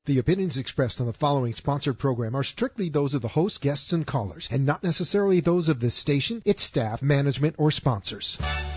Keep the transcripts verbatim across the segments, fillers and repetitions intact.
The opinions expressed on the following sponsored program are strictly those of the host, guests, and callers, and not necessarily those of this station, its staff, management, or sponsors.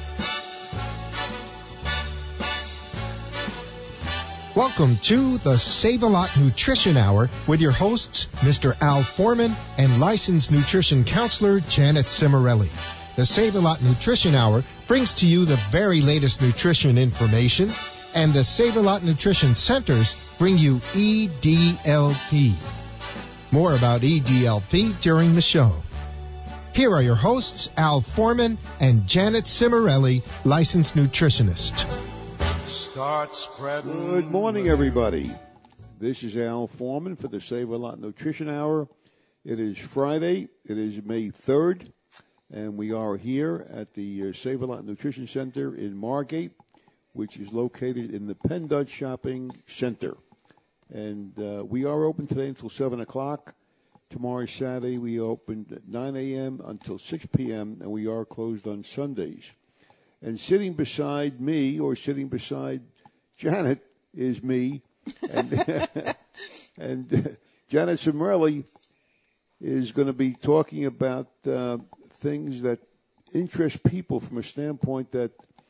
Welcome to the Save-A-Lot Nutrition Hour with your hosts, Mister Al Foreman and licensed nutrition counselor Janet Cimarelli. The Save-A-Lot Nutrition Hour brings to you the very latest nutrition information, and the Save-A-Lot Nutrition Centers bring you E D L P. More about E D L P during the show. Here are your hosts, Al Foreman and Janet Cimarelli, licensed nutritionist. Start spreading. Good morning, everybody. This is Al Foreman for the Save-A-Lot Nutrition Hour. It is Friday. It is May third, and we are here at the Save-A-Lot Nutrition Center in Margate, which is located in the Penn Dutch Shopping Center. And uh, we are open today until seven o'clock. Tomorrow, Saturday, we open at nine a.m. until six p.m., and we are closed on Sundays. And sitting beside me, or sitting beside Janet, is me. And, and uh, Janet Cimarelli is going to be talking about uh, things that interest people from a standpoint that,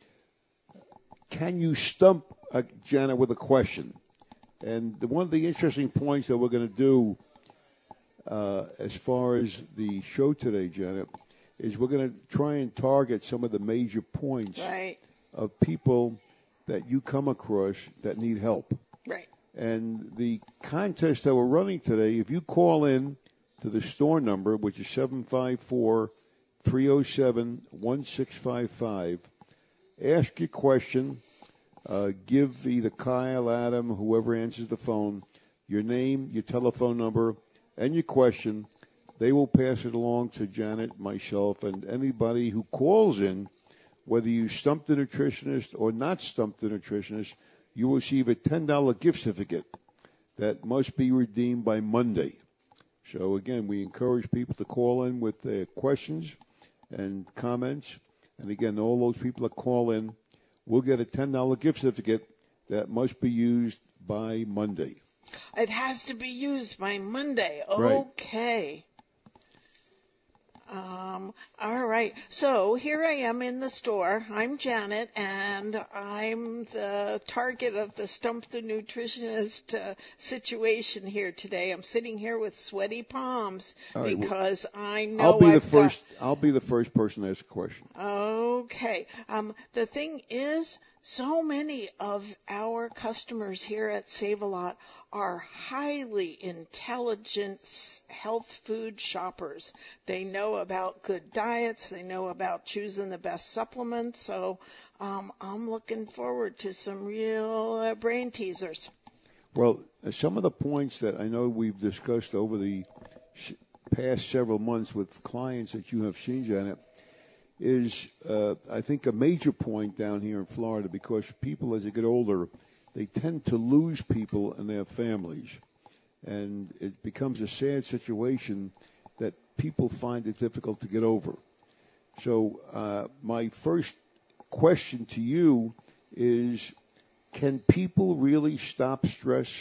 can you stump uh, Janet with a question? And the, one of the interesting points that we're going to do uh, as far as the show today, Janet, is we're going to try and target some of the major points right. of people that you come across that need help. Right. And the contest that we're running today, if you call in to the store number, which is seven five four, three oh seven, one six five five, ask your question, uh, give either Kyle, Adam, whoever answers the phone, your name, your telephone number, and your question. They will pass it along to Janet, myself, and anybody who calls in, whether you stumped the nutritionist or not stumped the nutritionist, you will receive a ten dollars gift certificate that must be redeemed by Monday. So, again, we encourage people to call in with their questions and comments. And, again, all those people that call in will get a ten dollars gift certificate that must be used by Monday. It has to be used by Monday. Right. Okay. Um, all right. So here I am in the store. I'm Janet, and I'm the target of the Stump the Nutritionist uh, situation here today. I'm sitting here with sweaty palms right, because well, I know I'll be I've the first. Got... I'll be the first person to ask a question. Okay. Um, the thing is, so many of our customers here at Save-A-Lot are highly intelligent health food shoppers. They know about good diets. They know about choosing the best supplements. So um, I'm looking forward to some real uh, brain teasers. Well, uh, some of the points that I know we've discussed over the sh- past several months with clients that you have seen, Janet, is, uh, I think, a major point down here in Florida, because people, as they get older, they tend to lose people in their families. And it becomes a sad situation that people find it difficult to get over. So uh, my first question to you is, can people really stop stress?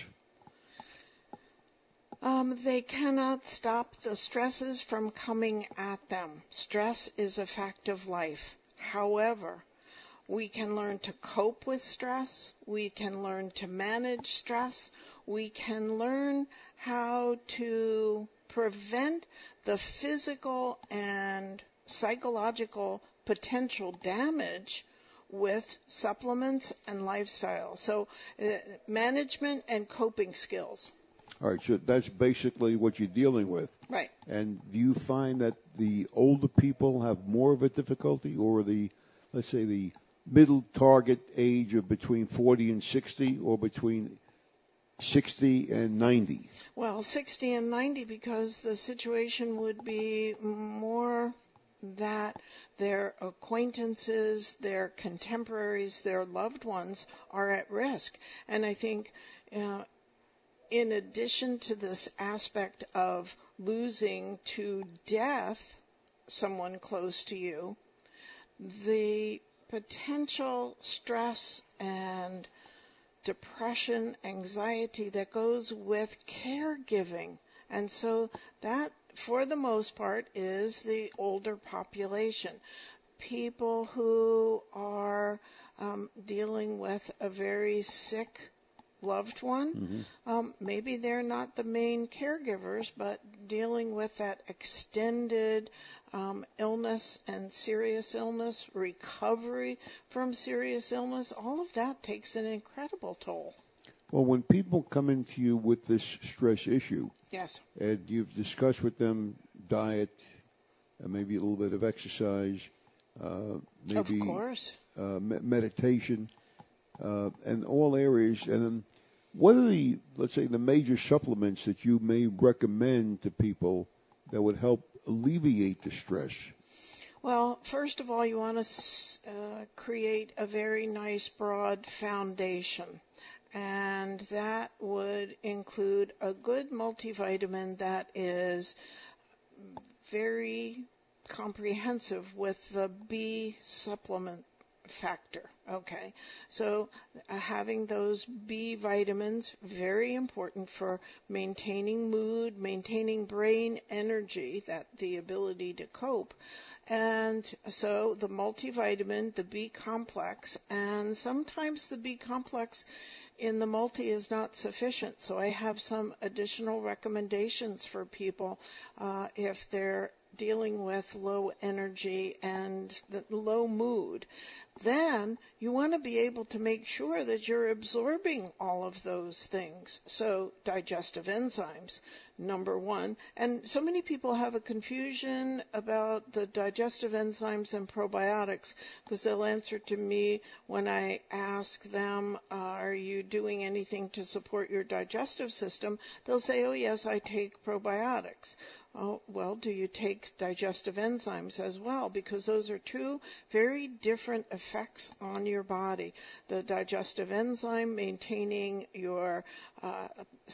Um, they cannot stop the stresses from coming at them. Stress is a fact of life. However, we can learn to cope with stress. We can learn to manage stress. We can learn how to prevent the physical and psychological potential damage with supplements and lifestyle. So uh, management and coping skills. All right, so that's basically what you're dealing with. Right. And do you find that the older people have more of a difficulty, or the, let's say, the middle target age of between forty and sixty, or between sixty and ninety? Well, sixty and ninety, because the situation would be more that their acquaintances, their contemporaries, their loved ones are at risk. And I think uh, in addition to this aspect of losing to death someone close to you, the potential stress and depression, anxiety that goes with caregiving. And so that, for the most part, is the older population. People who are um, dealing with a very sick loved one, Mm-hmm. um, maybe they're not the main caregivers, but dealing with that extended um, illness and serious illness, recovery from serious illness, all of that takes an incredible toll. Well, when people come into you with this stress issue, Yes. and you've discussed with them diet, uh, maybe a little bit of exercise, uh, maybe Of course. uh, me- meditation, uh, and all areas. And then what are the, let's say, the major supplements that you may recommend to people that would help alleviate the stress? Well, first of all, you want to uh, create a very nice broad foundation. And that would include a good multivitamin that is very comprehensive with the B supplement factor. Okay, so uh, having those B vitamins, very important for maintaining mood, maintaining brain energy, that the ability to cope. And so the multivitamin, the B complex, and sometimes the B complex in the multi is not sufficient. So I have some additional recommendations for people uh, if they're dealing with low energy and the low mood. Then you want to be able to make sure that you're absorbing all of those things. So digestive enzymes, number one. And so many people have a confusion about the digestive enzymes and probiotics because they'll answer to me when I ask them, uh, are you doing anything to support your digestive system? They'll say, oh, yes, I take probiotics. Oh, well, do you take digestive enzymes as well? Because those are two very different effects on your body. The digestive enzyme maintaining your uh,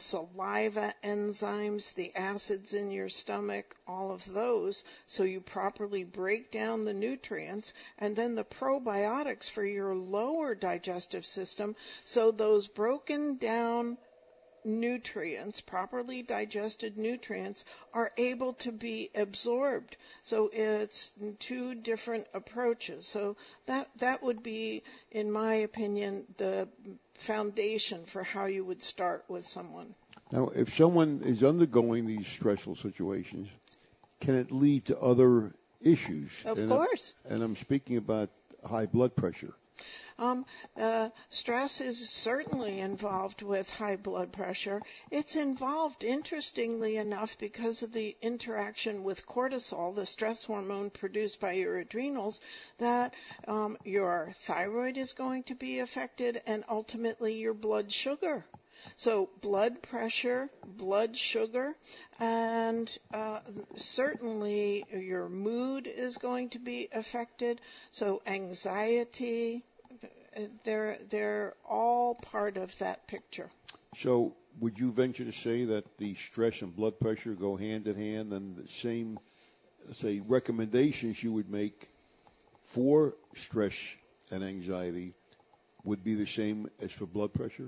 saliva enzymes, the acids in your stomach, all of those, so you properly break down the nutrients, and then the probiotics for your lower digestive system, so those broken down nutrients, properly digested nutrients, are able to be absorbed. So it's two different approaches. So that that would be, in my opinion, the foundation for how you would start with someone. Now, if someone is undergoing these stressful situations, can it lead to other issues? Of and course. I'm, and I'm speaking about high blood pressure. Um, uh, stress is certainly involved with high blood pressure. It's involved, interestingly enough, because of the interaction with cortisol, the stress hormone produced by your adrenals, that um, your thyroid is going to be affected and ultimately your blood sugar. So blood pressure, blood sugar, and uh, certainly your mood is going to be affected. So anxiety, they're they're all part of that picture. So would you venture to say that the stress and blood pressure go hand in hand, and the same, say, recommendations you would make for stress and anxiety would be the same as for blood pressure?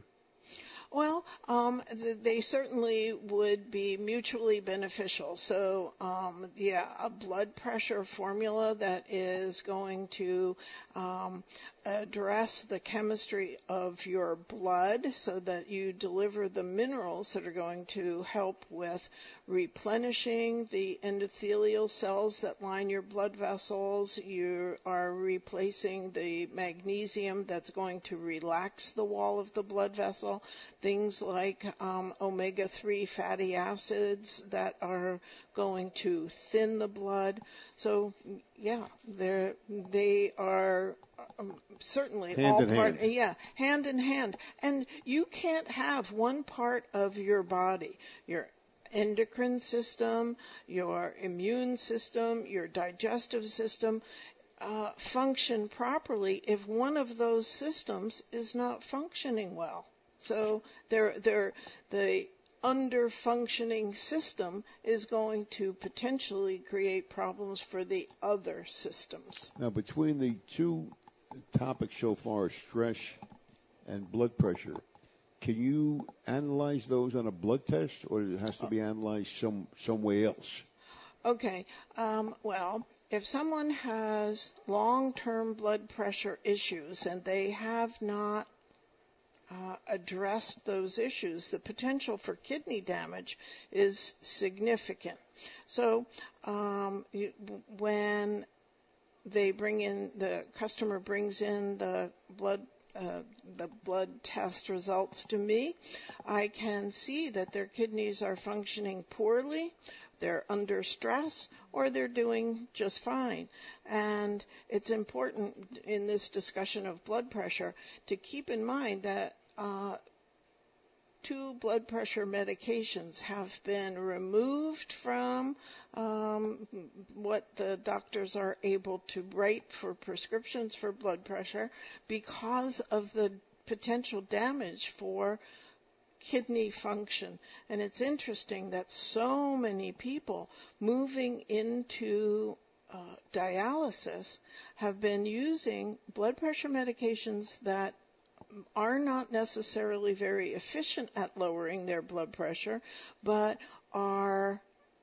Well, um, th- they certainly would be mutually beneficial. So, um, yeah, a blood pressure formula that is going to um, address the chemistry of your blood so that you deliver the minerals that are going to help with replenishing the endothelial cells that line your blood vessels. You are replacing the magnesium that's going to relax the wall of the blood vessel. Things like um, omega three fatty acids that are going to thin the blood. So, yeah, they're, they are um, certainly hand all in part. hand. Yeah, hand in hand. And you can't have one part of your body, your endocrine system, your immune system, your digestive system, uh, function properly if one of those systems is not functioning well. So they're, they're, the under-functioning system is going to potentially create problems for the other systems. Now, between the two topics so far, stress and blood pressure, can you analyze those on a blood test, or it has to be analyzed some somewhere else? Okay. Um, well, if someone has long-term blood pressure issues and they have not uh, addressed those issues, the potential for kidney damage is significant. So um, you, when they bring in, the customer brings in the blood Uh, the blood test results to me, I can see that their kidneys are functioning poorly, they're under stress, or they're doing just fine. And it's important in this discussion of blood pressure to keep in mind that uh, two blood pressure medications have been removed from um, what the doctors are able to write for prescriptions for blood pressure because of the potential damage for kidney function. And it's interesting that so many people moving into uh, dialysis have been using blood pressure medications that are not necessarily very efficient at lowering their blood pressure, but are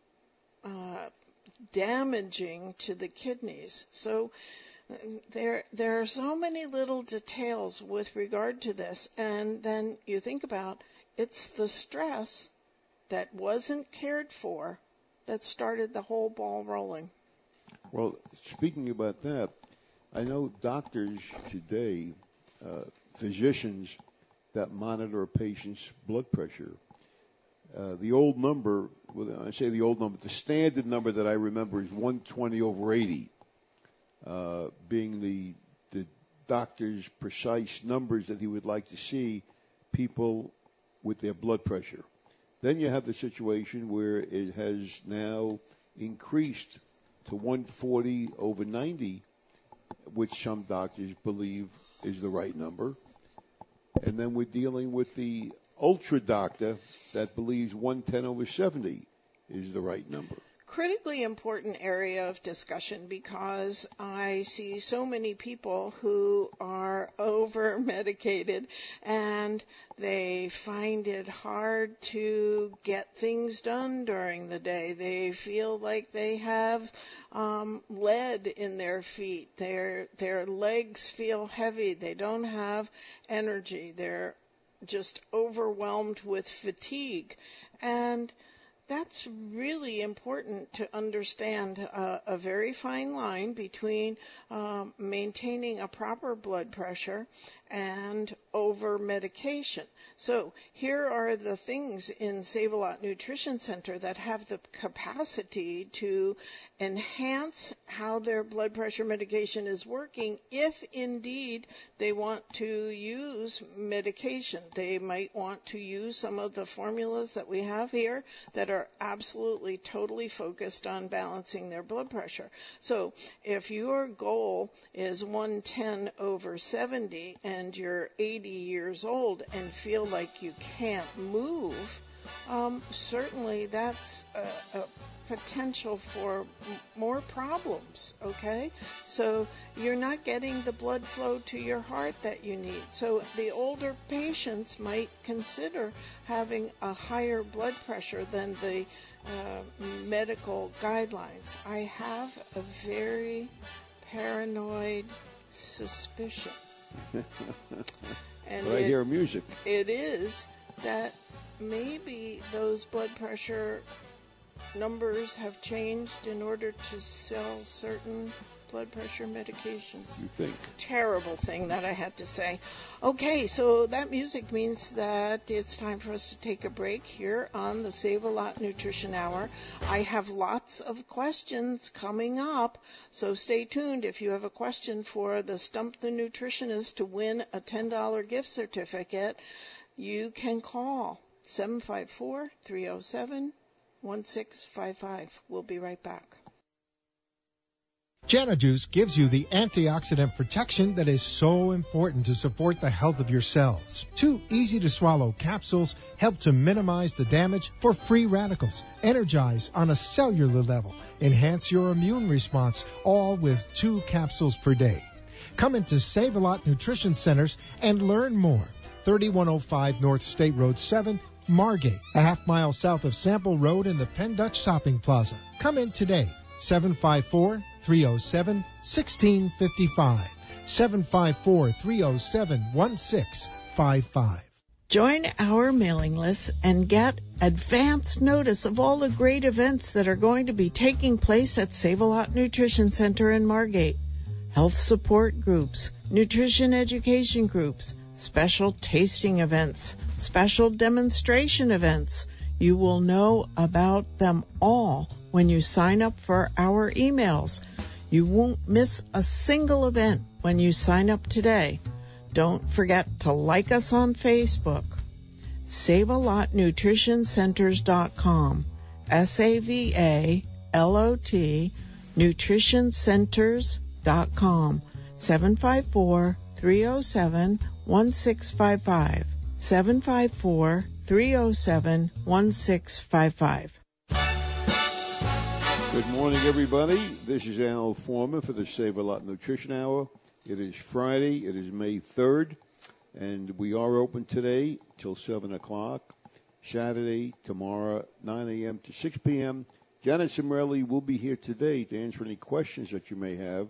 uh, damaging to the kidneys. So there, there are so many little details with regard to this. And then you think about, it's the stress that wasn't cared for that started the whole ball rolling. Well, speaking about that, I know doctors today, uh, physicians that monitor a patient's blood pressure. Uh, the old number, well, I say the old number, the standard number that I remember is one twenty over eighty, uh, being the the doctor's precise numbers that he would like to see people with their blood pressure. Then you have the situation where it has now increased to one forty over ninety, which some doctors believe is the right number. And then we're dealing with the ultra doctor that believes one ten over seventy is the right number. Critically important area of discussion, because I see so many people who are over medicated and they find it hard to get things done during the day. They feel like they have um, lead in their feet. Their their legs feel heavy. They don't have energy. They're just overwhelmed with fatigue. And that's really important to understand uh, a very fine line between um, maintaining a proper blood pressure and over medication. So here are the things in Save-A-Lot Nutrition Center that have the capacity to enhance how their blood pressure medication is working if indeed they want to use medication. They might want to use some of the formulas that we have here that are absolutely totally focused on balancing their blood pressure. So if your goal is one ten over seventy and you're eighty years old and feel like you can't move, um, certainly that's a, a potential for m- more problems, okay? So you're not getting the blood flow to your heart that you need. So the older patients might consider having a higher blood pressure than the uh, medical guidelines. I have a very paranoid suspicion. And But I it, hear music. it is that maybe those blood pressure numbers have changed in order to sell certain blood pressure medications. You think? Terrible thing that I had to say. Okay, so that music means that it's time for us to take a break here on the Save-A-Lot Nutrition Hour. I have lots of questions coming up, so stay tuned. If you have a question for the Stump the Nutritionist to win a ten dollars gift certificate, you can call seven five four, three oh seven, one six five five. We'll be right back. JanaJuice gives you the antioxidant protection that is so important to support the health of your cells. Two easy-to-swallow capsules help to minimize the damage for free radicals, energize on a cellular level, enhance your immune response, all with two capsules per day. Come into Save-A-Lot Nutrition Centers and learn more. thirty-one oh five North State Road seven, Margate, a half mile south of Sample Road in the Penn Dutch Shopping Plaza. Come in today, seven five four, three oh seven, one six five five, seven five four, three oh seven, one six five five. Join our mailing list and get advance notice of all the great events that are going to be taking place at Save-A-Lot Nutrition Center in Margate. Health support groups, nutrition education groups, special tasting events, special demonstration events. You will know about them all when you sign up for our emails. You won't miss a single event when you sign up today. Don't forget to like us on Facebook. Save A Lot Nutrition Centers dot com. S A V A L O T Nutrition Centers dot com. seven five four, three oh seven, one six five five. seven five four, three oh seven, one six five five. Good morning, everybody. This is Al Foreman for the Save-A-Lot Nutrition Hour. It is Friday. It is May third, and we are open today till seven o'clock. Saturday, tomorrow, nine a.m. to six p.m. Janet Cimarelli will be here today to answer any questions that you may have,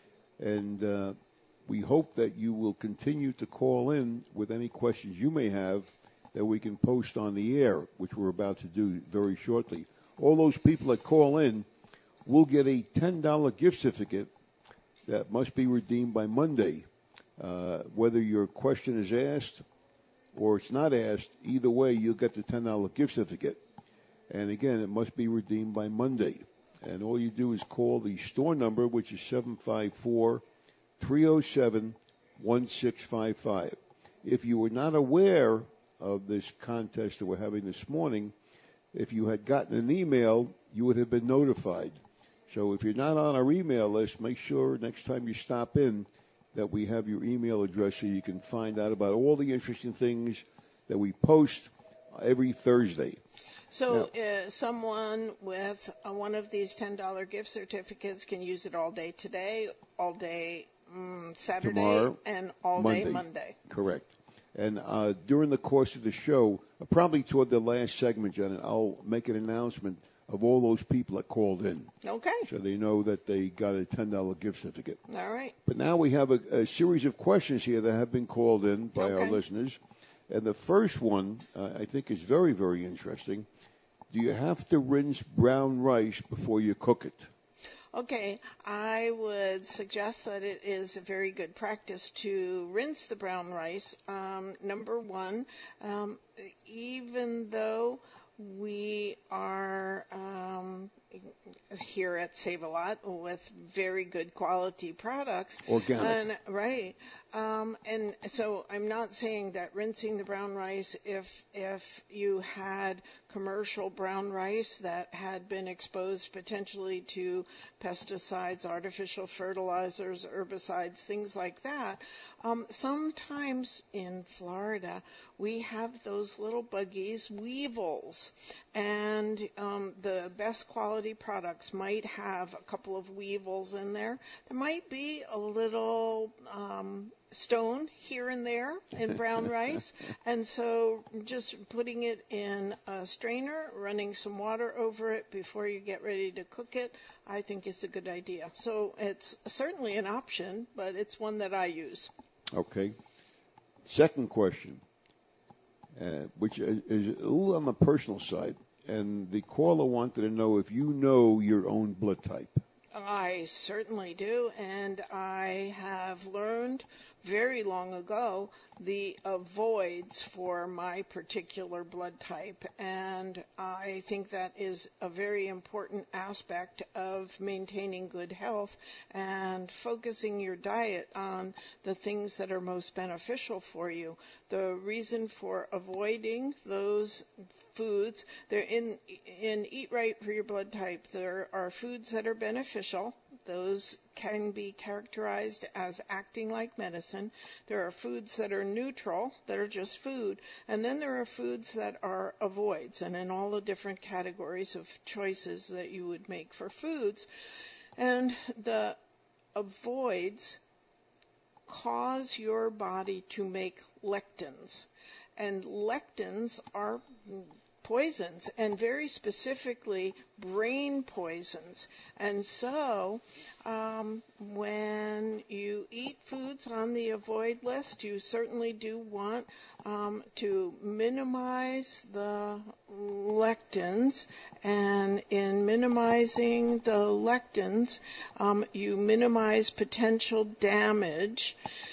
and uh, we hope that you will continue to call in with any questions you may have that we can post on the air, which we're about to do very shortly. All those people that call in will get a ten dollars gift certificate that must be redeemed by Monday. Uh, whether your question is asked or it's not asked, either way, you'll get the ten dollars gift certificate. And again, it must be redeemed by Monday. And all you do is call the store number, which is seven five four, three oh seven, one six five five. If you were not aware of this contest that we're having this morning, if you had gotten an email, you would have been notified. So if you're not on our email list, make sure next time you stop in that we have your email address so you can find out about all the interesting things that we post every Thursday. So now, uh, someone with uh, one of these ten dollars gift certificates can use it all day today, all day um, Saturday, tomorrow, and all Monday. day Monday. Correct. And uh, during the course of the show, uh, probably toward the last segment, Janet, I'll make an announcement of all those people that called in. Okay. So they know that they got a ten dollars gift certificate. All right. But now we have a, a series of questions here that have been called in by okay. our listeners. And the first one, uh, I think, is very, very interesting. Do you have to rinse brown rice before you cook it? Okay, I would suggest that it is a very good practice to rinse the brown rice. Um, number one, um, even though we are um, here at Save-A-Lot with very good quality products. Organic. And, right. Um, and so I'm not saying that rinsing the brown rice, if if you had commercial brown rice that had been exposed potentially to pesticides, artificial fertilizers, herbicides, things like that. Um, sometimes in Florida, we have those little buggies, weevils, and um, the best quality products might have a couple of weevils in there. There might be a little um, stone here and there in brown rice, and so just putting it in a strainer, running some water over it before you get ready to cook it, I think is a good idea. So it's certainly an option, but it's one that I use. Okay. Second question, uh, which is a little on the personal side, and the caller wanted to know if you know your own blood type. I certainly do, and I have learned very long ago the avoids for my particular blood type, and I think that is a very important aspect of maintaining good health and focusing your diet on the things that are most beneficial for you. The reason for avoiding those foods, they're in in Eat Right for Your Blood Type, there are foods that are beneficial. Those can be characterized as acting like medicine. There are foods that are neutral, that are just food. And then there are foods that are avoids, and in all the different categories of choices that you would make for foods. And the avoids cause your body to make lectins. And lectins are poisons, and very specifically brain poisons. And so um, when you eat foods on the avoid list, you certainly do want um, to minimize the lectins. And in minimizing the lectins, um, you minimize potential damage.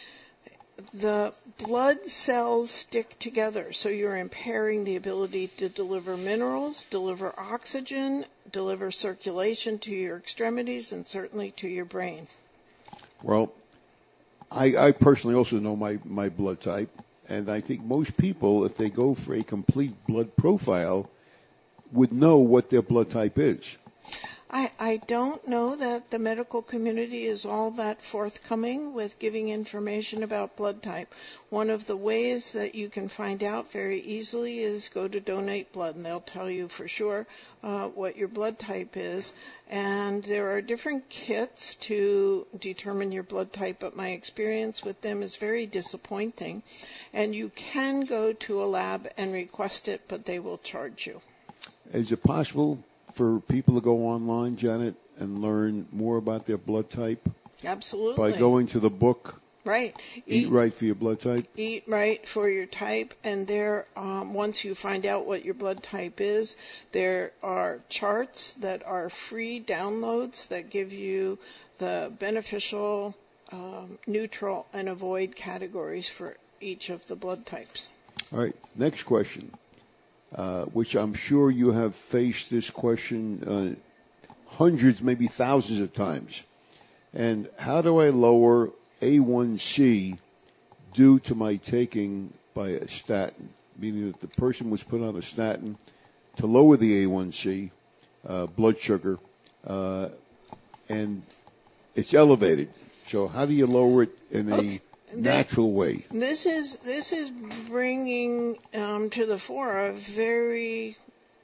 The blood cells stick together, so you're impairing the ability to deliver minerals, deliver oxygen, deliver circulation to your extremities, and certainly to your brain. Well, I, I personally also know my, my blood type, and I think most people, if they go for a complete blood profile, would know what their blood type is. I, I don't know that the medical community is all that forthcoming with giving information about blood type. One of the ways that you can find out very easily is go to Donate Blood, and they'll tell you for sure uh, what your blood type is. And there are different kits to determine your blood type, but my experience with them is very disappointing. And you can go to a lab and request it, but they will charge you. Is it possible for people to go online, Janet, and learn more about their blood type? Absolutely. By going to the book, right. Eat, Eat Right for Your Blood Type? Eat Right for Your Type. And there, um, once you find out what your blood type is, there are charts that are free downloads that give you the beneficial, um, neutral, and avoid categories for each of the blood types. All right. Next question. Uh, which I'm sure you have faced this question uh, hundreds, maybe thousands of times. And how do I lower A one C due to my taking by a statin? Meaning that the person was put on a statin to lower the A one C, uh, blood sugar, uh, and it's elevated. So how do you lower it in a okay. natural way? This is this is bringing um, to the fore a very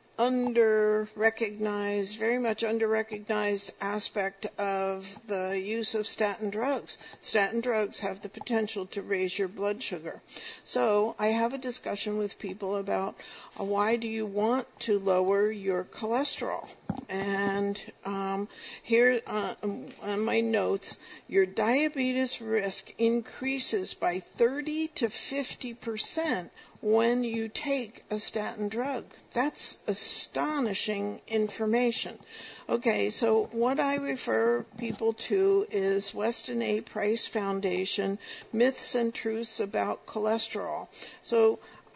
under-recognized, very much under-recognized aspect of the use of statin drugs. Statin drugs have the potential to raise your blood sugar. So I have a discussion with people about uh, why do you want to lower your cholesterol? And um, here uh, on my notes, your diabetes risk increases by thirty to fifty percent when you take a statin drug. That's astonishing information. Okay, so what I refer people to is Weston A. Price Foundation, Myths and Truths About Cholesterol. So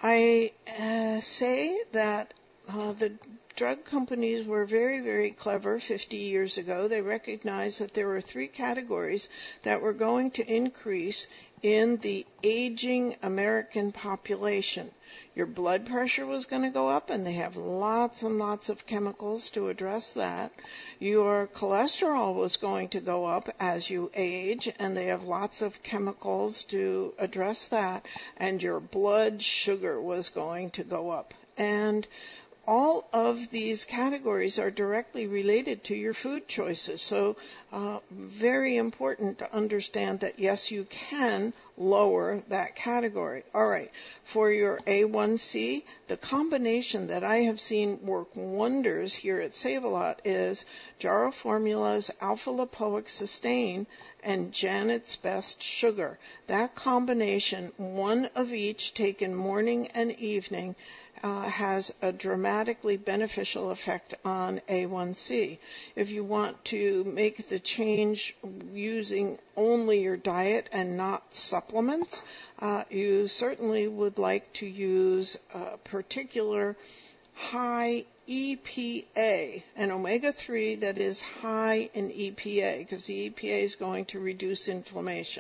I uh, say that uh, the drug companies were very, very clever fifty years ago. They recognized that there were three categories that were going to increase in the aging American population. Your blood pressure was going to go up, and they have lots and lots of chemicals to address that. Your cholesterol was going to go up as you age, and they have lots of chemicals to address that. And your blood sugar was going to go up. And all of these categories are directly related to your food choices. So uh, very important to understand that, yes, you can lower that category. All right. For your A one C, the combination that I have seen work wonders here at Save-A-Lot is Jarrow Formula's Alpha Lipoic Sustain and Janet's Best Sugar. That combination, one of each taken morning and evening, Uh, has a dramatically beneficial effect on A one C. If you want to make the change using only your diet and not supplements, uh, you certainly would like to use a particular high E P A, an omega three that is high in E P A, because the E P A is going to reduce inflammation.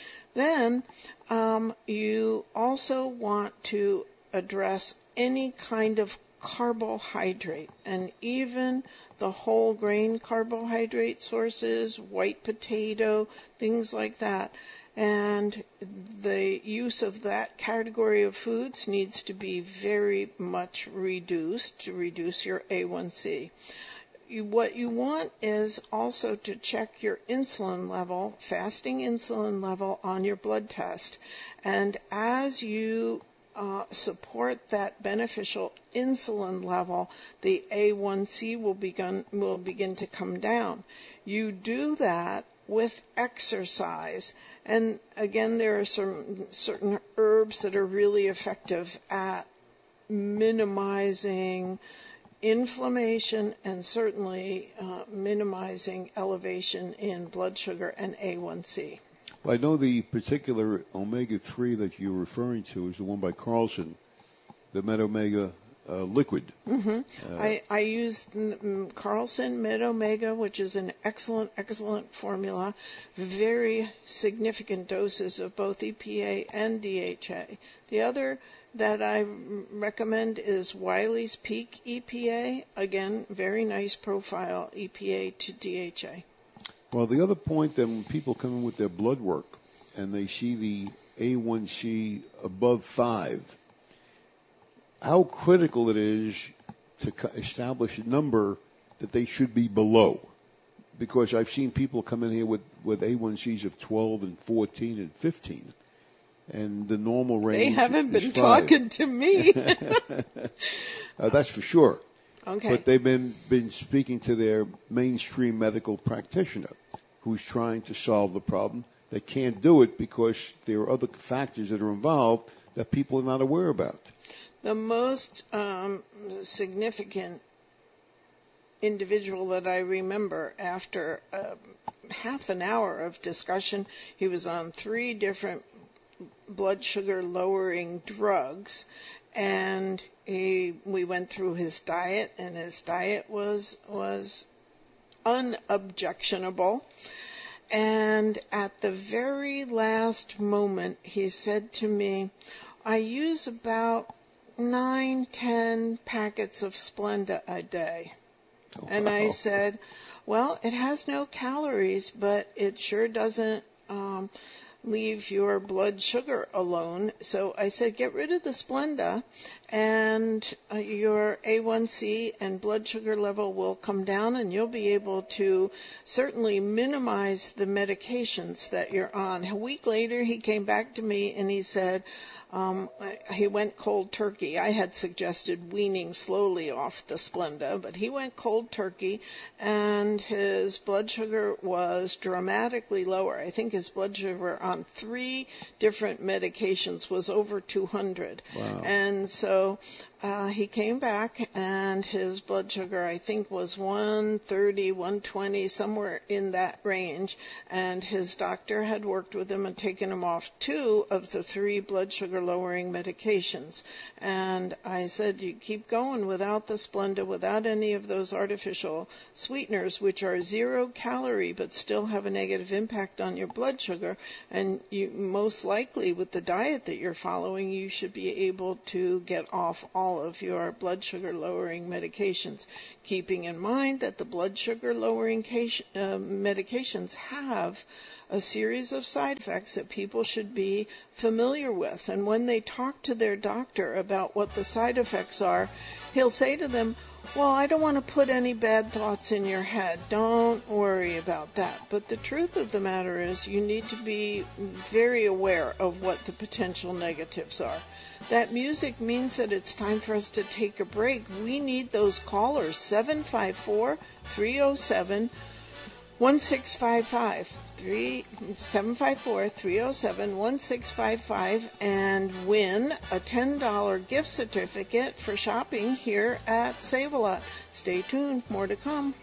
Then um, you also want to address any kind of carbohydrate, and even the whole grain carbohydrate sources, white potato, things like that. And the use of that category of foods needs to be very much reduced to reduce your A one C. you, what you want is also to check your insulin level, fasting insulin level on your blood test. And as you uh, support that beneficial insulin level, the A one C will begin, will begin to come down. You do that with exercise. And again, there are some certain herbs that are really effective at minimizing inflammation and certainly uh, minimizing elevation in blood sugar and A one C. Well, I know the particular omega three that you're referring to is the one by Carlson, the Med Omega uh, liquid. Mm-hmm. Uh, I, I use mm, Carlson Med Omega, which is an excellent, excellent formula. Very significant doses of both E P A and D H A. The other that I recommend is Wiley's Peak E P A. Again, very nice profile, E P A to D H A. Well, the other point that when people come in with their blood work and they see the A one C above five, how critical it is to establish a number that they should be below. Because I've seen people come in here with, with A one Cs of twelve and fourteen and fifteen. And the normal range They haven't been five. talking to me. uh, that's for sure. Okay. But they've been, been speaking to their mainstream medical practitioner who's trying to solve the problem. They can't do it because there are other factors that are involved that people are not aware about. The most um, significant individual that I remember after uh, half an hour of discussion, he was on three different blood sugar lowering drugs, and he, we went through his diet, and his diet was was unobjectionable. And at the very last moment, he said to me, I use about nine, ten packets of Splenda a day. Oh, and wow. I said, well, it has no calories, but it sure doesn't um, leave your blood sugar alone. So I said, get rid of the Splenda, and uh, your A one C and blood sugar level will come down, and you'll be able to certainly minimize the medications that you're on. A week later, he came back to me and he said, Um, he went cold turkey. I had suggested weaning slowly off the Splenda, but he went cold turkey, and his blood sugar was dramatically lower. I think his blood sugar on three different medications was over two hundred. Wow. And so uh, he came back, and his blood sugar, I think, was one thirty, one twenty, somewhere in that range. And his doctor had worked with him and taken him off two of the three blood sugar lowering medications. And I said, you keep going without the Splenda, without any of those artificial sweeteners, which are zero calorie but still have a negative impact on your blood sugar. And you most likely, with the diet that you're following, you should be able to get off all of your blood sugar lowering medications, keeping in mind that the blood sugar lowering uh, medications have a series of side effects that people should be familiar with. And when they talk to their doctor about what the side effects are, he'll say to them, well, I don't want to put any bad thoughts in your head. Don't worry about that. But the truth of the matter is you need to be very aware of what the potential negatives are. That music means that it's time for us to take a break. We need those callers, seven five four, three oh seven, one six five five. seven five four, three oh seven, one six five five and win a ten dollars gift certificate for shopping here at Save-A-Lot. Stay tuned. More to come.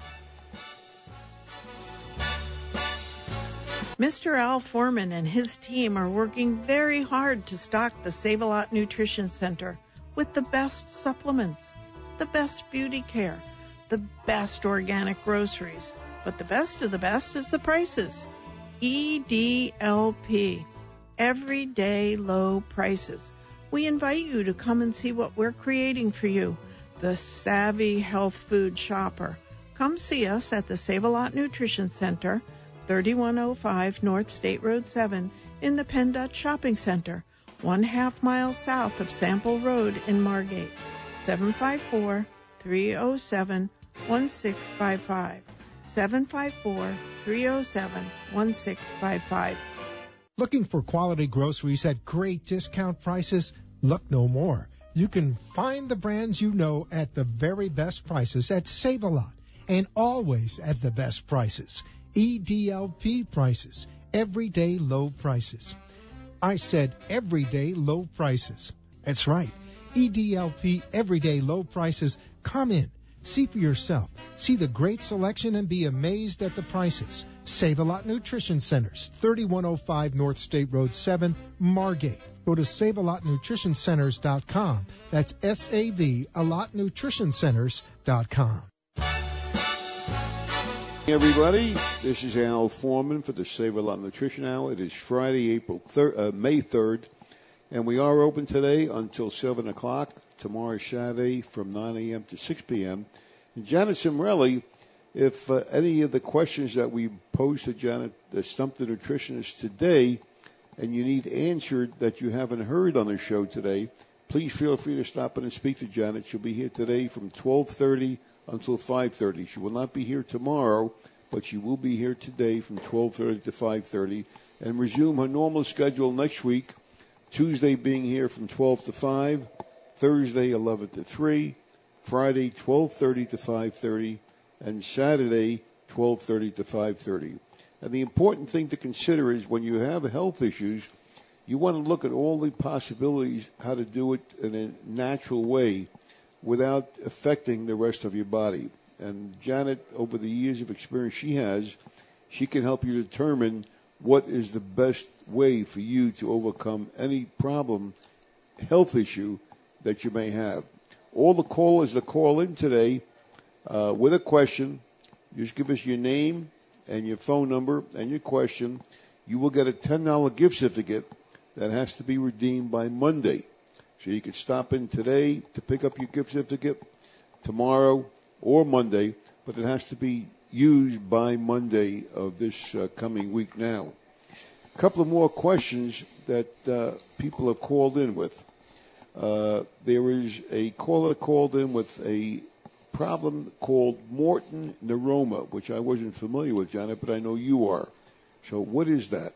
Mister Al Foreman and his team are working very hard to stock the Save-A-Lot Nutrition Center with the best supplements, the best beauty care, the best organic groceries. But the best of the best is the prices. E D L P, everyday low prices. We invite you to come and see what we're creating for you, the savvy health food shopper. Come see us at the Save-A-Lot Nutrition Center, thirty-one oh five North State Road seven in the PennDOT Shopping Center, one half mile south of Sample Road in Margate. seven five four, three oh seven, one six five five. seven five four, three oh seven, one six five five. Looking for quality groceries at great discount prices? Look no more. You can find the brands you know at the very best prices at Save-A-Lot, and always at the best prices. E D L P prices, everyday low prices. I said everyday low prices. That's right. E D L P everyday low prices. Come in. See for yourself. See the great selection and be amazed at the prices. Save-A-Lot Nutrition Centers, thirty-one oh five North State Road seven, Margate. Go to save a lot nutrition centers dot com. That's S A V a lot nutrition centers dot com. Hey everybody, this is Al Foreman for the Save-A-Lot Nutrition Hour. It is Friday, April third, uh, May third, and we are open today until seven o'clock. Tomorrow, Saturday, from nine a.m. to six p.m. And Janet Cimarelli, if uh, any of the questions that we posed to Janet, the Stump the Nutritionist today, and you need answered that you haven't heard on the show today, please feel free to stop in and speak to Janet. She'll be here today from twelve thirty until five thirty. She will not be here tomorrow, but she will be here today from twelve thirty to five thirty and resume her normal schedule next week, Tuesday being here from twelve to five, Thursday eleven to three, Friday twelve thirty to five thirty, and Saturday twelve thirty to five thirty. And the important thing to consider is when you have health issues, you want to look at all the possibilities how to do it in a natural way without affecting the rest of your body. And Janet, over the years of experience she has, she can help you determine what is the best way for you to overcome any problem, health issue that you may have. All the callers that call in today uh, with a question, just give us your name and your phone number and your question. You will get a ten dollars gift certificate that has to be redeemed by Monday. So you can stop in today to pick up your gift certificate, tomorrow or Monday, but it has to be used by Monday of this uh, coming week now. A couple of more questions that uh, people have called in with. Uh, there is a caller that called in with a problem called Morton neuroma, which I wasn't familiar with, Janet, but I know you are. So what is that?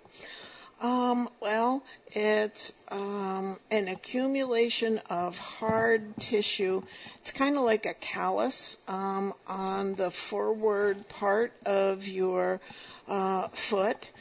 Um, well, it's um, an accumulation of hard tissue. It's kind of like a callus um, on the forward part of your uh, foot,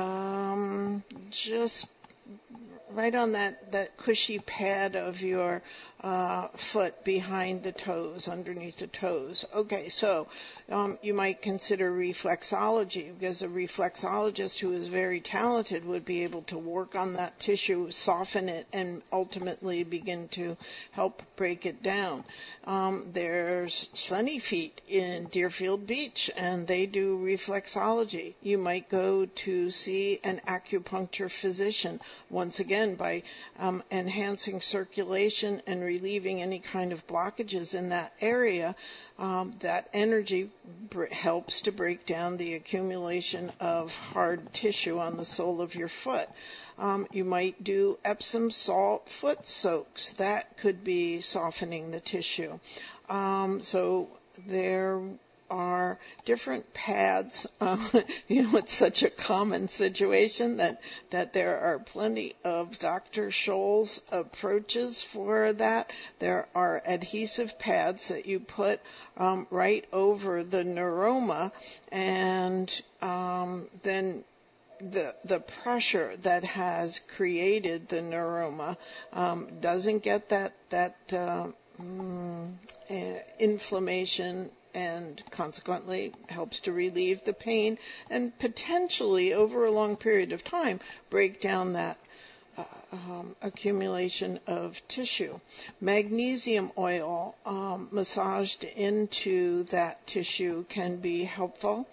um, just right on that, that cushy pad of your uh, foot behind the toes, underneath the toes. Okay, so um, you might consider reflexology, because a reflexologist who is very talented would be able to work on that tissue, soften it, and ultimately begin to help break it down. Um, there's Sunny Feet in Deerfield Beach, and they do reflexology. You might go to see an acupuncture physician, once again, by um, enhancing circulation and relieving any kind of blockages in that area. Um, that energy br- helps to break down the accumulation of hard tissue on the sole of your foot. Um, you might do Epsom salt foot soaks. That could be softening the tissue. Um, so there are different pads. Uh, you know, it's such a common situation that, that there are plenty of Doctor Scholl's approaches for that. There are adhesive pads that you put um, right over the neuroma, and um, then the the pressure that has created the neuroma um, doesn't get that that uh, mm, uh, inflammation, and consequently helps to relieve the pain and potentially over a long period of time break down that uh, um, accumulation of tissue. Magnesium oil um, massaged into that tissue can be helpful.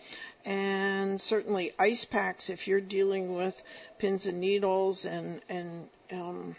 And certainly ice packs, if you're dealing with pins and needles and, and um,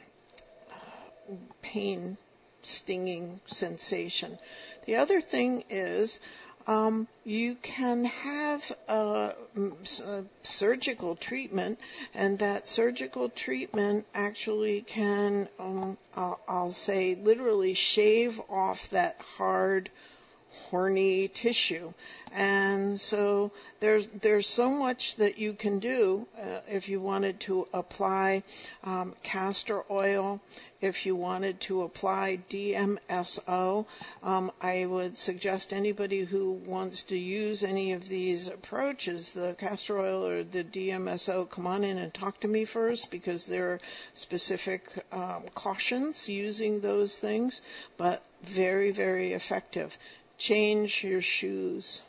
pain, stinging sensation. The other thing is um, you can have a, a surgical treatment, and that surgical treatment actually can, um, I'll, I'll say, literally shave off that hard horny tissue. And so there's there's so much that you can do uh, if you wanted to apply um, castor oil, if you wanted to apply D M S O. Um, I would suggest anybody who wants to use any of these approaches, the castor oil or the D M S O, come on in and talk to me first, because there are specific um, cautions using those things, but very, very effective. Change your shoes.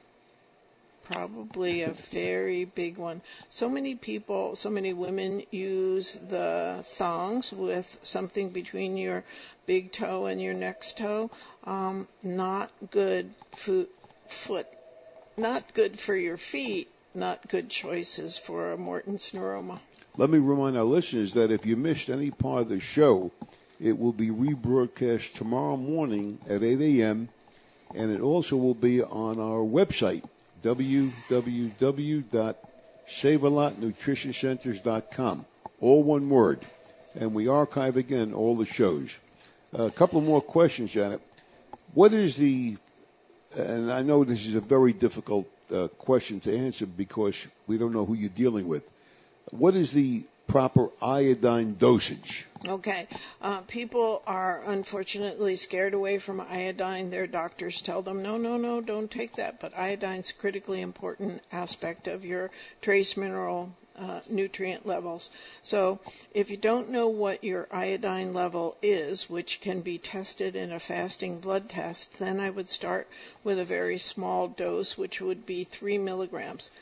Probably a very big one. So many people, so many women use the thongs with something between your big toe and your next toe. Um, not good foot, foot, not good for your feet, not good choices for a Morton's neuroma. Let me remind our listeners that if you missed any part of the show, it will be rebroadcast tomorrow morning at eight a.m., and it also will be on our website, w w w dot save a lot nutrition centers dot com, all one word. And we archive again all the shows. Uh, a couple more questions, Janet. What is the, and I know this is a very difficult uh, question to answer because we don't know who you're dealing with. What is the proper iodine dosage? Okay. Uh, people are unfortunately scared away from iodine. Their doctors tell them, no, no, no, don't take that. But iodine's a critically important aspect of your trace mineral uh, nutrient levels. So if you don't know what your iodine level is, which can be tested in a fasting blood test, then I would start with a very small dose, which would be three milligrams.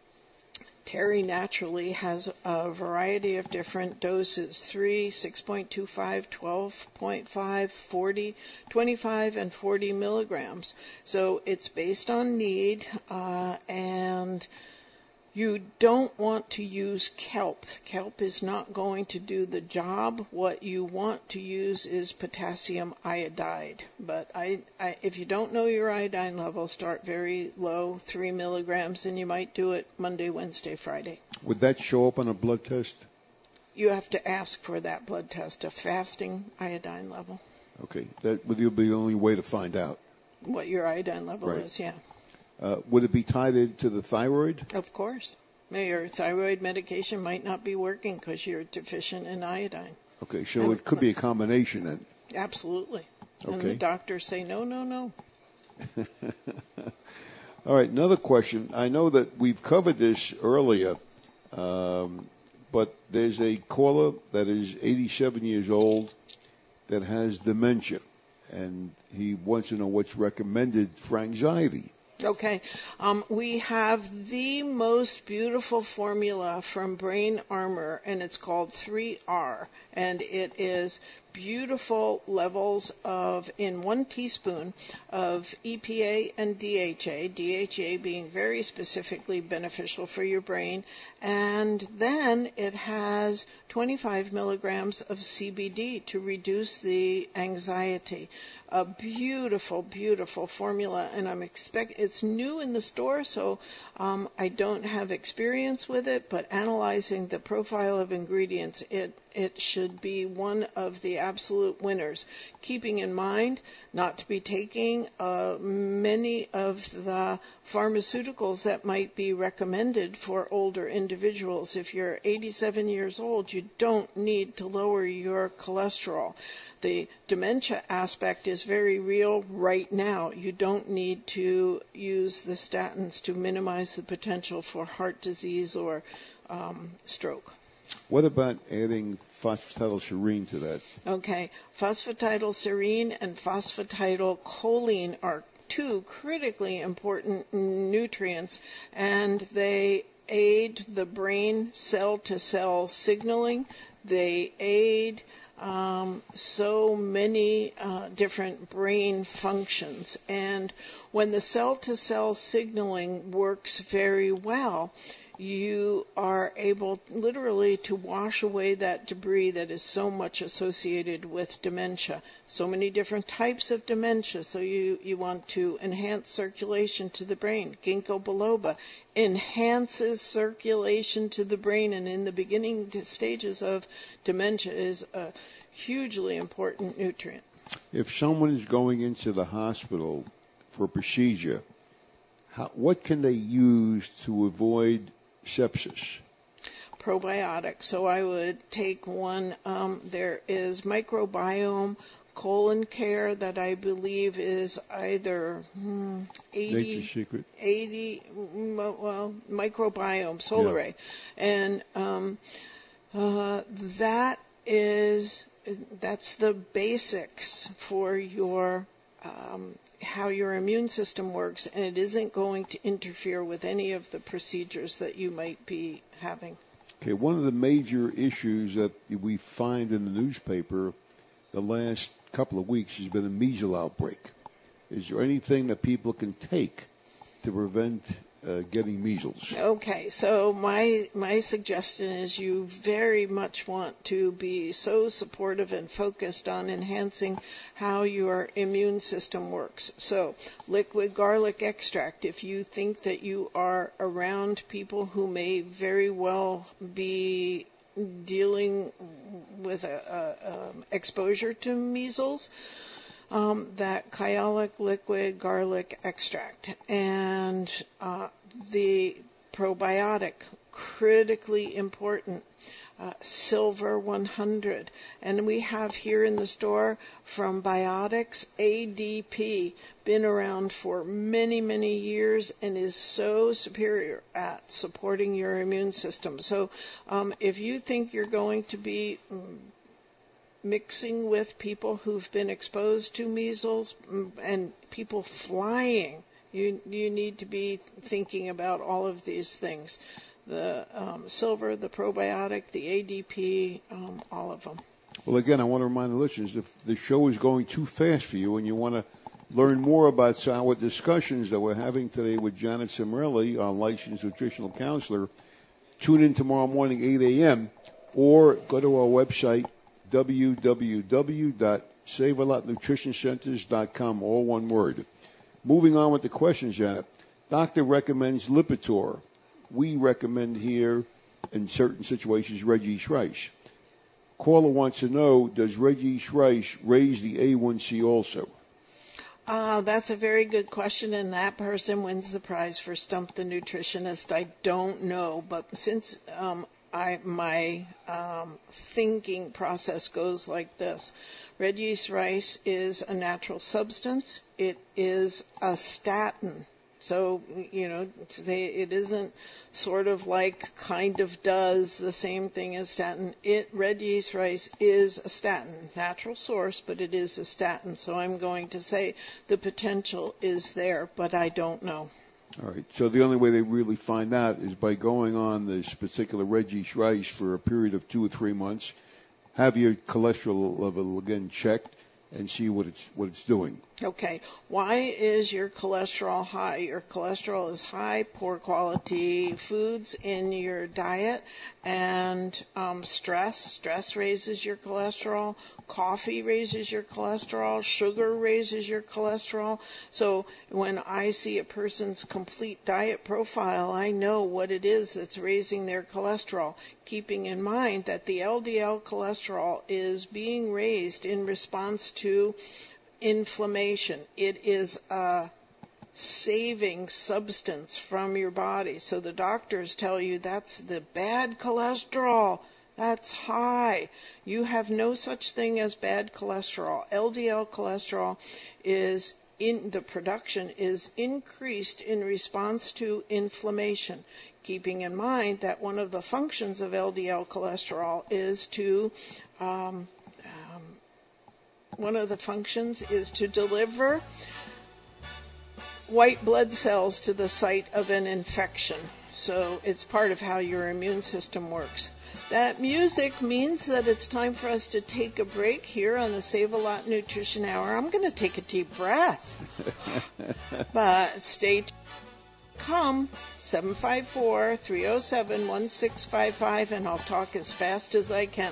Terry Naturally has a variety of different doses, three, six point two five, twelve point five, forty, twenty-five, and forty milligrams. So it's based on need, uh, and you don't want to use kelp. Kelp is not going to do the job. What you want to use is potassium iodide. But I, I, if you don't know your iodine level, start very low, three milligrams, and you might do it Monday, Wednesday, Friday. Would that show up on a blood test? You have to ask for that blood test, a fasting iodine level. Okay, that would be the only way to find out. What your iodine level Right. is, yeah. Uh, would it be tied into the thyroid? Of course. Your thyroid medication might not be working because you're deficient in iodine. Okay, so it could be a combination then. Absolutely. Okay. And the doctors say, no, no, no. All right, another question. I know that we've covered this earlier, um, but there's a caller that is eighty-seven years old that has dementia, and he wants to know what's recommended for anxiety. Okay. Um, we have the most beautiful formula from Brain Armor, and it's called three R. And it is beautiful levels of, in one teaspoon, of E P A and D H A, D H A being very specifically beneficial for your brain. And then it has twenty-five milligrams of C B D to reduce the anxiety. A beautiful, beautiful formula, and I'm expect it's new in the store, so um, I don't have experience with it. But analyzing the profile of ingredients, it it should be one of the absolute winners. Keeping in mind not to be taking uh, many of the pharmaceuticals that might be recommended for older individuals. If you're eighty-seven years old, you don't need to lower your cholesterol. The dementia aspect is very real right now. You don't need to use the statins to minimize the potential for heart disease or um, stroke. What about adding phosphatidylserine to that? Okay. Phosphatidylserine and phosphatidylcholine are two critically important nutrients, and they aid the brain cell-to-cell signaling. They aid Um, so many uh, different brain functions. And when the cell-to-cell signaling works very well, you are able literally to wash away that debris that is so much associated with dementia. So many different types of dementia. So you, you want to enhance circulation to the brain. Ginkgo biloba enhances circulation to the brain, and in the beginning stages of dementia is a hugely important nutrient. If someone is going into the hospital for a procedure, how, what can they use to avoid sepsis? Probiotics. So I would take one. Um, there is microbiome colon care that I believe is either hmm, eighty, Nature's Secret. eighty, well, microbiome, Solare. Yeah. And um, uh, that is, that's the basics for your, um, how your immune system works, and it isn't going to interfere with any of the procedures that you might be having. Okay, one of the major issues that we find in the newspaper the last couple of weeks has been a measles outbreak. Is there anything that people can take to prevent uh, getting measles? Okay, so my my suggestion is you very much want to be so supportive and focused on enhancing how your immune system works. So liquid garlic extract, if you think that you are around people who may very well be dealing with a, a, a exposure to measles, um, that Kyolic liquid garlic extract, and uh, the probiotic, critically important, uh, Silver one hundred. And we have here in the store from Biotics A D P, been around for many, many years and is so superior at supporting your immune system. So um, if you think you're going to be um, mixing with people who've been exposed to measles and people flying, you you need to be thinking about all of these things. The um, silver, the probiotic, the A D P, um, all of them. Well, again, I want to remind the listeners, if the show is going too fast for you and you want to learn more about our discussions that we're having today with Janet Cimarelli, our licensed nutritional counselor, tune in tomorrow morning, eight a.m., or go to our website, w w w dot save a lot nutrition centers dot com, all one word. Moving on with the questions, Janet. Doctor recommends Lipitor. We recommend here, in certain situations, Reggie Rice. Caller wants to know, does Reggie Rice raise the A one C also? Uh, that's a very good question, and that person wins the prize for Stump the Nutritionist. I don't know, but since um, I, my um, thinking process goes like this. Reggie's rice is a natural substance. It is a statin. So, you know, it isn't sort of like kind of does the same thing as statin. It, red yeast rice is a statin, natural source, but it is a statin. So I'm going to say the potential is there, but I don't know. All right. So the only way they really find out is by going on this particular red yeast rice for a period of two or three months, have your cholesterol level again checked, and see what it's what it's doing. Okay. Why is your cholesterol high? Your cholesterol is high, poor quality foods in your diet, and um, stress. Stress raises your cholesterol. Coffee raises your cholesterol. Sugar raises your cholesterol. So when I see a person's complete diet profile, I know what it is that's raising their cholesterol, keeping in mind that the L D L cholesterol is being raised in response to inflammation. It is a saving substance from your body. So the doctors tell you that's the bad cholesterol. That's high. You have no such thing as bad cholesterol. L D L cholesterol is in the production is increased in response to inflammation, keeping in mind that one of the functions of L D L cholesterol is to um, um, one of the functions is to deliver white blood cells to the site of an infection. So it's part of how your immune system works. That music means that it's time for us to take a break here on the Save a Lot Nutrition Hour. I'm going to take a deep breath. But stay tuned. Come, seven five four, three oh seven, one six five five, and I'll talk as fast as I can.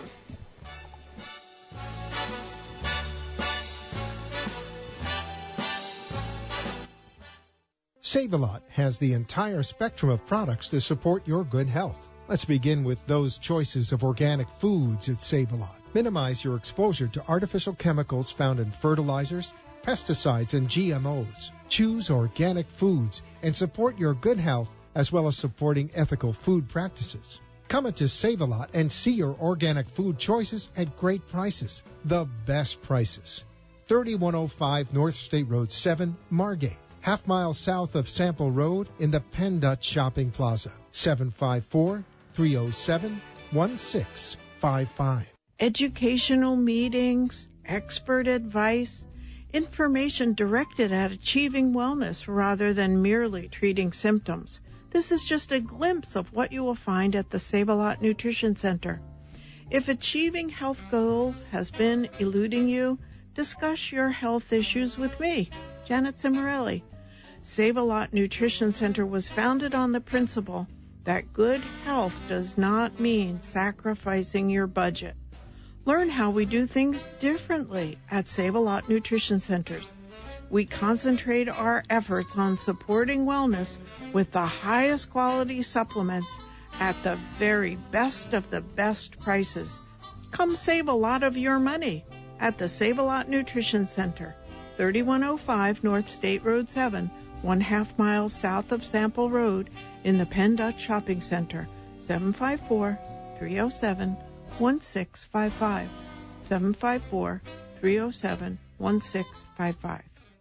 Save-A-Lot has the entire spectrum of products to support your good health. Let's begin with those choices of organic foods at Save-A-Lot. Minimize your exposure to artificial chemicals found in fertilizers, pesticides, and G M Os. Choose organic foods and support your good health as well as supporting ethical food practices. Come into Save-A-Lot and see your organic food choices at great prices. The best prices. thirty-one oh five North State Road seven, Margate. Half mile south of Sample Road in the Penn Dutch Shopping Plaza. seven five four, three oh seven, one six five five. Educational meetings, expert advice, information directed at achieving wellness rather than merely treating symptoms. This is just a glimpse of what you will find at the Save-A-Lot Nutrition Center. If achieving health goals has been eluding you, discuss your health issues with me, Janet Cimarelli. Save-A-Lot Nutrition Center was founded on the principle that good health does not mean sacrificing your budget. Learn how we do things differently at Save-A-Lot Nutrition Centers. We concentrate our efforts on supporting wellness with the highest quality supplements at the very best of the best prices. Come save a lot of your money at the Save-A-Lot Nutrition Center, thirty-one oh five North State Road seven, one half mile south of Sample Road in the Penn Dutch Shopping Center, seven five four, three oh seven, one six five five, seven five four, three oh seven, one six five five.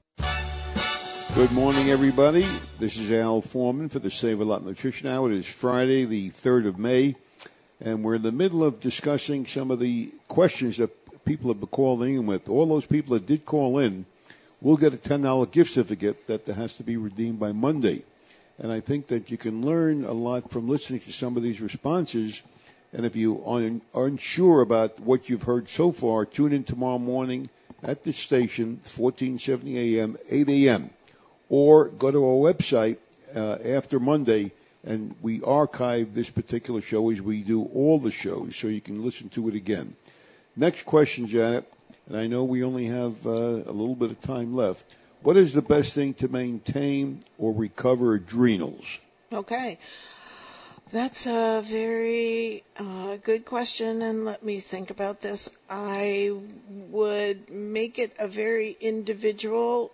Good morning, everybody. This is Al Foreman for the Save-A-Lot Nutrition Hour. It is Friday, the third of May, and we're in the middle of discussing some of the questions that people have been calling in with. All those people that did call in will get a ten dollars gift certificate that has to be redeemed by Monday. And I think that you can learn a lot from listening to some of these responses. And if you are unsure about what you've heard so far, tune in tomorrow morning at the station, fourteen seventy a.m., eight a.m., or go to our website uh, after Monday, and we archive this particular show as we do all the shows, so you can listen to it again. Next question, Janet, and I know we only have uh, a little bit of time left. What is the best thing to maintain or recover adrenals? Okay. That's a very uh, good question, and let me think about this. I would make it a very individual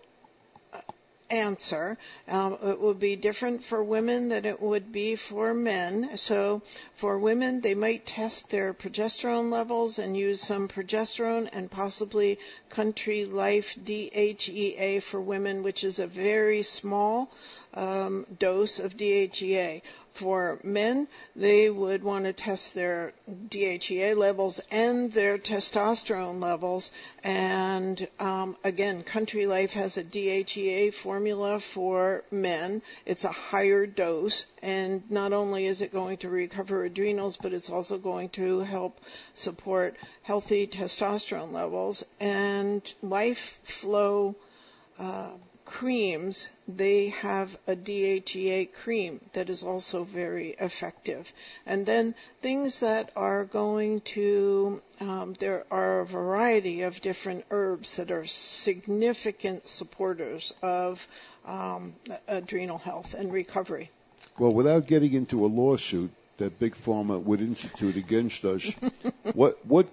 answer. Um, it would be different for women than it would be for men. So for women, they might test their progesterone levels and use some progesterone and possibly Country Life D H E A for women, which is a very small um, dose of D H E A. For men, they would want to test their D H E A levels and their testosterone levels. And um, again, Country Life has a D H E A formula for men. It's a higher dose, and not only is it going to recover adrenals, but it's also going to help support healthy testosterone levels. And Life Flow uh, creams, they have a D H E A cream that is also very effective. And then things that are going to, um, there are a variety of different herbs that are significant supporters of um, adrenal health and recovery. Well, without getting into a lawsuit that Big Pharma would institute against us, what what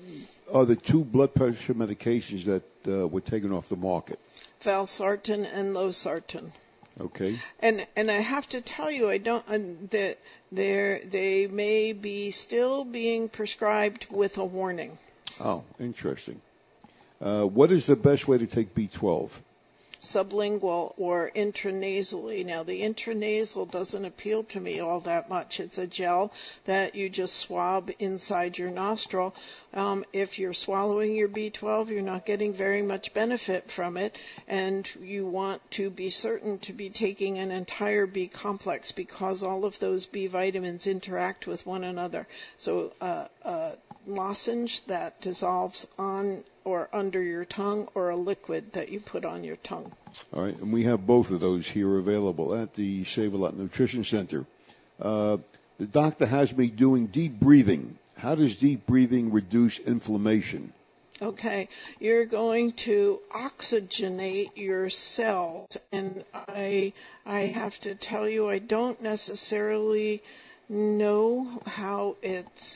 are the two blood pressure medications that uh, were taken off the market? Valsartan and losartan. Okay. And and I have to tell you, I don't uh, that they they may be still being prescribed with a warning. Oh, interesting. Uh, what is the best way to take B twelve? Sublingual or intranasally. Now, the intranasal doesn't appeal to me all that much. It's a gel that you just swab inside your nostril. Um, if you're swallowing your B twelve, you're not getting very much benefit from it, and you want to be certain to be taking an entire B complex because all of those B vitamins interact with one another. So uh, a lozenge that dissolves on or under your tongue, or a liquid that you put on your tongue. All right, and we have both of those here available at the Save-A-Lot Nutrition Center. Uh, the doctor has me doing deep breathing. How does deep breathing reduce inflammation? Okay, you're going to oxygenate your cells, and I I have to tell you, I don't necessarily know how it's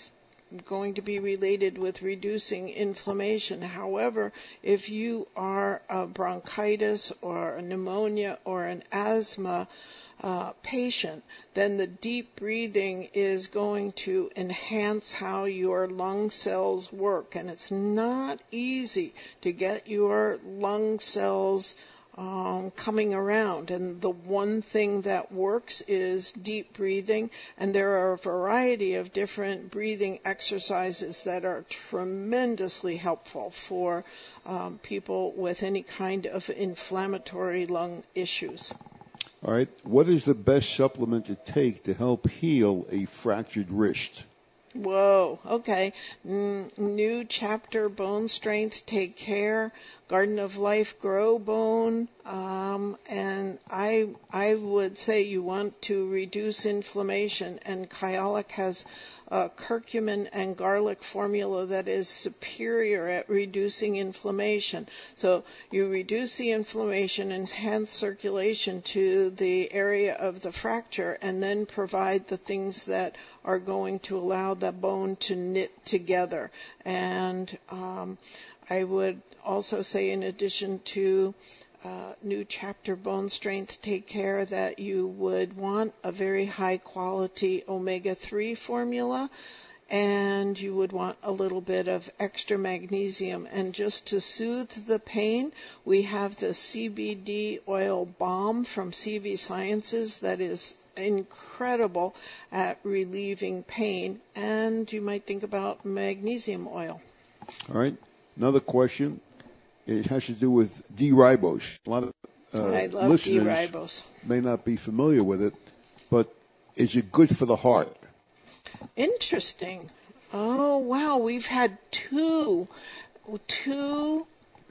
going to be related with reducing inflammation. However, if you are a bronchitis or a pneumonia or an asthma uh, patient, then the deep breathing is going to enhance how your lung cells work. And it's not easy to get your lung cells Um, coming around, and the one thing that works is deep breathing, and there are a variety of different breathing exercises that are tremendously helpful for um, people with any kind of inflammatory lung issues. All right. What is the best supplement to take to help heal a fractured wrist? Whoa, okay. N- new chapter, Bone Strength, Take Care, Garden of Life, Grow Bone, um, and I I would say you want to reduce inflammation, and Kyolic has a curcumin and garlic formula that is superior at reducing inflammation. So you reduce the inflammation, enhance circulation to the area of the fracture, and then provide the things that are going to allow the bone to knit together. And um, I would also say, in addition to uh, new chapter Bone Strength, Take Care, that you would want a very high quality omega three formula, and you would want a little bit of extra magnesium. And just to soothe the pain, we have the C B D oil balm from C V Sciences that is incredible at relieving pain. And you might think about magnesium oil. All right. Another question. It has to do with D-ribose. A lot of uh, I love listeners D-ribose. may not be familiar with it, but is it good for the heart? Interesting. Oh, wow. We've had two, two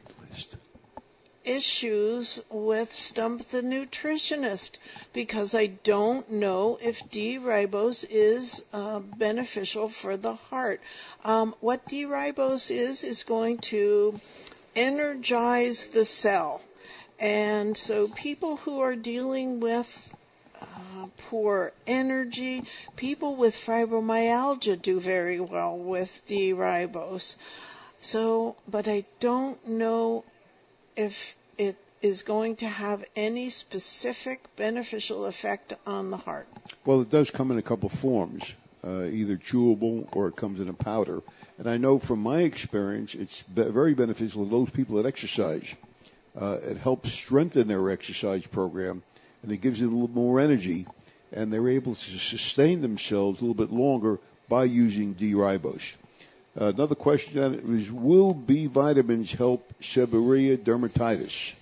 issues with Stump the Nutritionist, because I don't know if D-ribose is uh, beneficial for the heart. Um, what D-ribose is, is going to energize the cell. And so people who are dealing with uh, poor energy, people with fibromyalgia do very well with D-ribose. So, but I don't know if it is going to have any specific beneficial effect on the heart. Well, it does come in a couple forms, uh, either chewable or it comes in a powder. And I know from my experience, it's be- very beneficial to those people that exercise. Uh, it helps strengthen their exercise program, and it gives them a little more energy, and they're able to sustain themselves a little bit longer by using D-ribose. Uh, another question that is, will B vitamins help seborrhea dermatitis?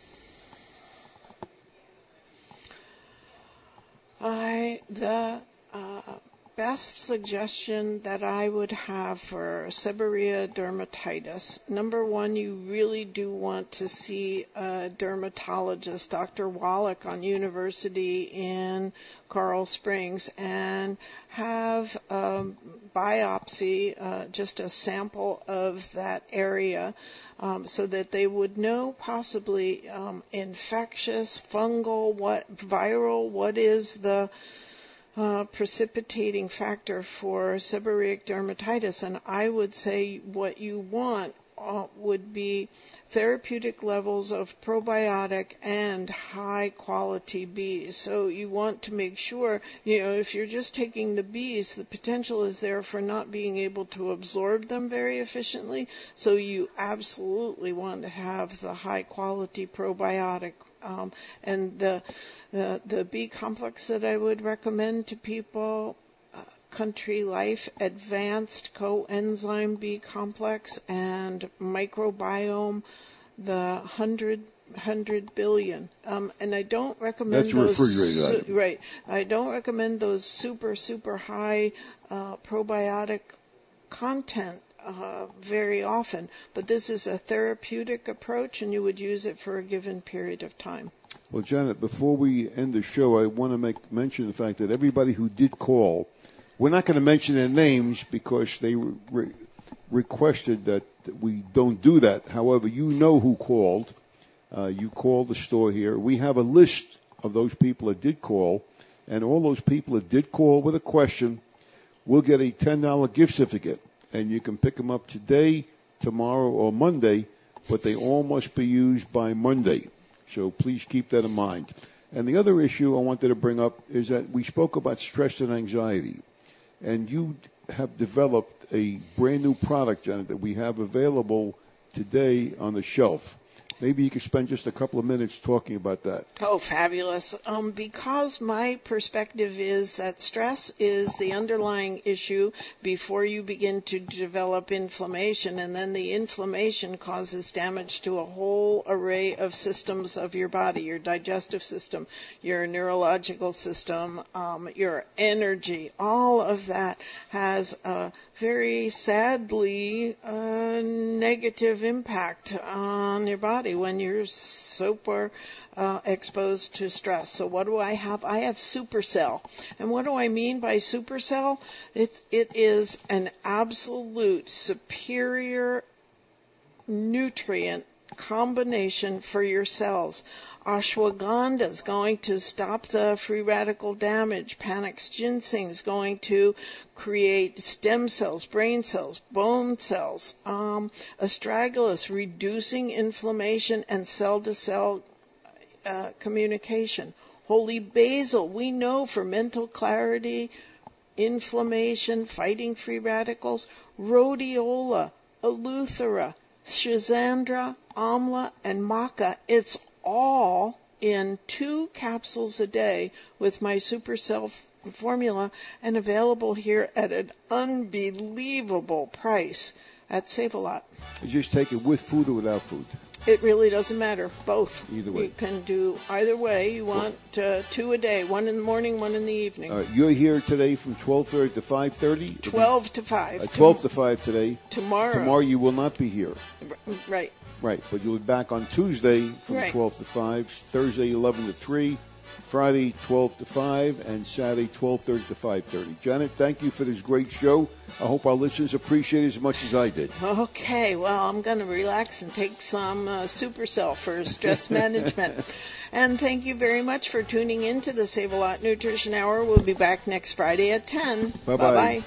I the uh, best suggestion that I would have for seborrhea dermatitis, number one, you really do want to see a dermatologist, Doctor Wallach on University in Coral Springs, and have a biopsy, uh, just a sample of that area, um, so that they would know possibly um, infectious, fungal, what viral, what is the Uh, precipitating factor for seborrheic dermatitis. And I would say what you want uh, would be therapeutic levels of probiotic and high quality bees. So you want to make sure, you know, if you're just taking the bees, the potential is there for not being able to absorb them very efficiently. So you absolutely want to have the high quality probiotic. Um, and the, the the B complex that I would recommend to people, uh, Country Life Advanced Coenzyme B complex, and Microbiome, the hundred hundred billion. Um, and I don't recommend That's those. refrigerated Su- right. I don't recommend those super super high uh, probiotic content Uh, very often, but this is a therapeutic approach, and you would use it for a given period of time. Well, Janet, before we end the show, I want to make mention the fact that everybody who did call, we're not going to mention their names because they re- requested that we don't do that. However, you know who called. Uh, you called the store here. We have a list of those people that did call, and all those people that did call with a question will get a ten dollars gift certificate. and you can pick them up today, tomorrow, or Monday, but they all must be used by Monday. So please keep that in mind. And the other issue I wanted to bring up is that we spoke about stress and anxiety, and you have developed a brand new product, Janet, that we have available today on the shelf. Maybe you could spend just a couple of minutes talking about that. Oh, fabulous. Um, because my perspective is that stress is the underlying issue before you begin to develop inflammation, and then the inflammation causes damage to a whole array of systems of your body, your digestive system, your neurological system, um, your energy. All of that has a very sadly uh, negative impact on your body when you're super uh, exposed to stress. So what do I have? I have Supercell. And what do I mean by Supercell? It, it is an absolute superior nutrient combination for your cells. Ashwagandha is going to stop the free radical damage. Panax ginseng is going to create stem cells, brain cells, bone cells. Um, astragalus, reducing inflammation and cell-to-cell uh, communication. Holy basil, we know for mental clarity, inflammation, fighting free radicals. Rhodiola, eleuthera, schizandra, amla, and maca. It's all in two capsules a day with my Supercell f- formula, and available here at an unbelievable price at Save-A-Lot. You just take it with food or without food? It really doesn't matter. Both. Either way. You can do either way. You want uh, two a day, one in the morning, one in the evening. All right, you're here today from twelve thirty to five thirty? twelve to five. Uh, twelve to five today. Tomorrow. Tomorrow you will not be here. Right. Right, but you'll be back on Tuesday from right. twelve to five, Thursday eleven to three, Friday twelve to five, and Saturday twelve thirty to five thirty. Janet, thank you for this great show. I hope our listeners appreciate it as much as I did. Okay, well, I'm going to relax and take some uh, Supercell for stress management. And thank you very much for tuning in to the Save-A-Lot Nutrition Hour. We'll be back next Friday at ten. Bye-bye. Bye-bye.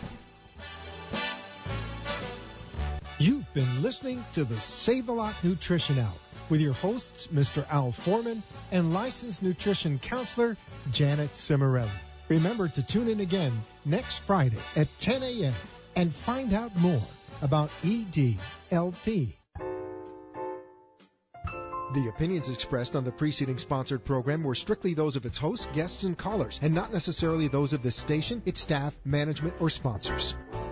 You've been listening to the Save-A-Lot Nutrition Hour with your hosts, Mister Al Foreman and licensed nutrition counselor, Janet Cimarelli. Remember to tune in again next Friday at ten a.m. and find out more about E D L P. The opinions expressed on the preceding sponsored program were strictly those of its hosts, guests, and callers, and not necessarily those of this station, its staff, management, or sponsors.